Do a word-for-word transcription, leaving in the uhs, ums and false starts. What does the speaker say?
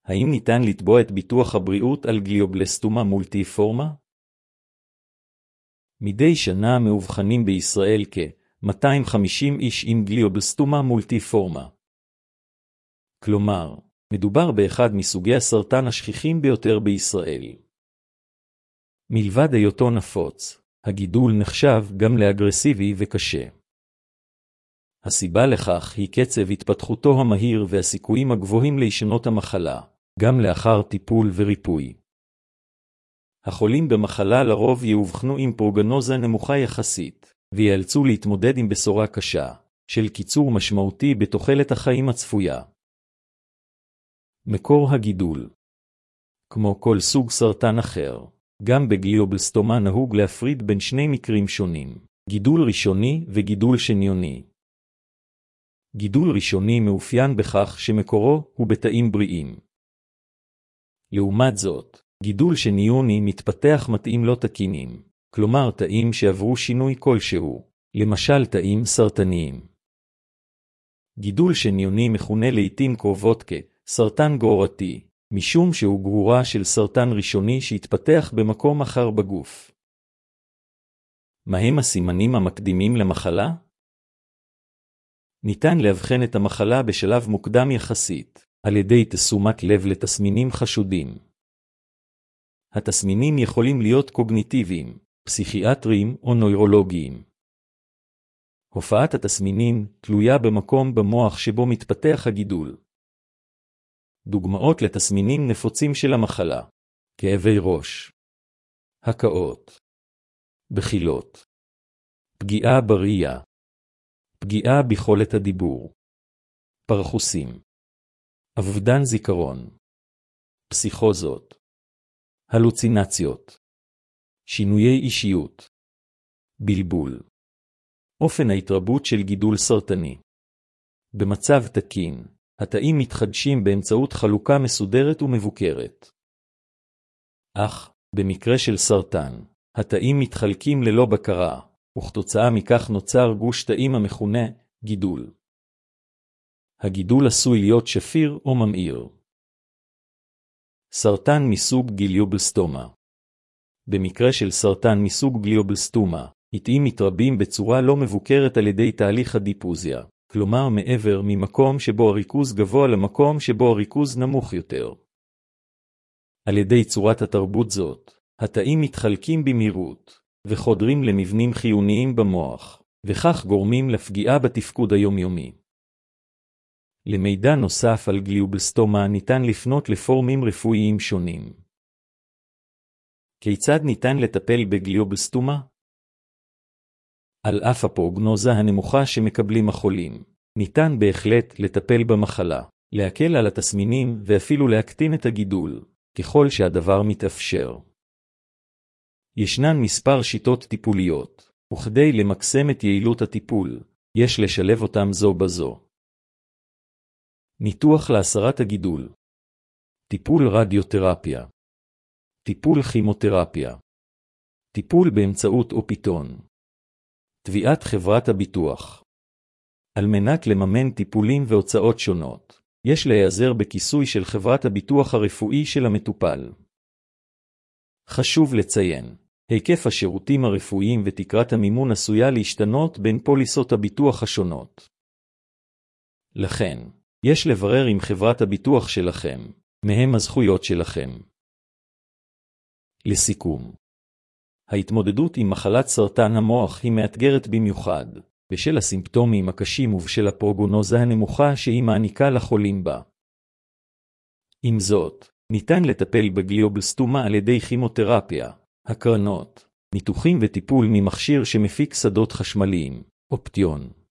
האם ניתן לתבוע את ביטוח הבריאות על גליובלסטומה מולטיפורמה? מדי שנה מאובחנים בישראל כ-מאתיים וחמישים איש עם גליובלסטומה מולטיפורמה. כלומר, מדובר באחד מסוגי הסרטן השכיחים ביותר בישראל. מלבד היותו נפוץ, הגידול נחשב גם לאגרסיבי וקשה. הסיבה לכך היא קצב התפתחותו המהיר והסיכויים הגבוהים להישנות המחלה, גם לאחר טיפול וריפוי. החולים במחלה לרוב יאובחנו עם פרוגנוזה נמוכה יחסית, ויאלצו להתמודד עם בשורה קשה, של קיצור משמעותי בתוחלת החיים הצפויה. מקור הגידול. כמו כל סוג סרטן אחר, גם בגליובלסטומה נהוג להפריד בין שני מקרים שונים, גידול ראשוני וגידול שניוני. גידול ראשוני מאופיין בכך שמקורו הוא בתאים בריאים. לעומת זאת, גידול שניוני מתפתח מתאים לא תקינים, כלומר תאים שעברו שינוי כלשהו, למשל תאים סרטניים. גידול שניוני מכונה לעתים קרובות כסרטן גרורתי, משום שהוא גרורה של סרטן ראשוני שהתפתח במקום אחר בגוף. מהם הסימנים המקדימים למחלה? ניתן להבחן את המחלה בשלב מוקדם יחסית, על ידי תשומת לב לתסמינים חשודים. התסמינים יכולים להיות קוגניטיביים, פסיכיאטריים או נוירולוגיים. הופעת התסמינים תלויה במקום במוח שבו מתפתח הגידול. דוגמאות לתסמינים נפוצים של המחלה: כאבי ראש, הקאות, בחילות, פגיעה בראייה, פגיעה ביכולת הדיבור, פרחוסים, אבדן זיכרון, פסיכוזות, הלוצינציות, שינויי אישיות, בלבול. אופן ההתרבות של גידול סרטני. במצב תקין, התאים מתחדשים באמצעות חלוקה מסודרת ומבוקרת. אך, במקרה של סרטן, התאים מתחלקים ללא בקרה, וכתוצאה מכך נוצר גוש תאים המכונה גידול. הגידול עשוי להיות שפיר או ממאיר. סרטן מסוג גליובלסטומה. במקרה של סרטן מסוג גליובלסטומה, התאים מתרבים בצורה לא מבוקרת על ידי תהליך הדיפוזיה, כלומר מעבר ממקום שבו הריכוז גבוה למקום שבו הריכוז נמוך יותר. על ידי צורת התרבות זאת, התאים מתחלקים במהירות, וחודרים למבנים חיוניים במוח, וכך גורמים לפגיעה בתפקוד היומיומי. למידע נוסף על גליובלסטומה ניתן לפנות לפורומים רפואיים שונים. כיצד ניתן לטפל בגליובלסטומה? על אף הפרוגנוזה הנמוכה שמקבלים החולים, ניתן בהחלט לטפל במחלה, להקל על התסמינים ואפילו להקטין את הגידול, ככל שהדבר מתאפשר. ישנן מספר שיטות טיפוליות, וכדי למקסם את יעילות הטיפול, יש לשלב אותם זו בזו. ניתוח להסרת הגידול, טיפול רדיותרפיה, טיפול כימותרפיה, טיפול באמצעות אופיטון, תביעת חברת הביטוח. על מנת לממן טיפולים והוצאות שונות, יש להיעזר בכיסוי של חברת הביטוח הרפואי של המטופל. חשוב לציין, היקף השירותים הרפואיים ותקרת המימון עשויה להשתנות בין פוליסות הביטוח השונות. לכן, יש לברר עם חברת הביטוח שלכם, מהם הזכויות שלכם. לסיכום, ההתמודדות עם מחלת סרטן המוח היא מאתגרת במיוחד, בשל הסימפטומים הקשים ובשל הפרוגנוזה הנמוכה שהיא מעניקה לחולים בה. עם זאת, ניתן לטפל בגליובלסטומה על ידי כימותרפיה, הקרנות, ניתוחים וטיפול ממכשיר שמפיק שדות חשמליים, אופטיון.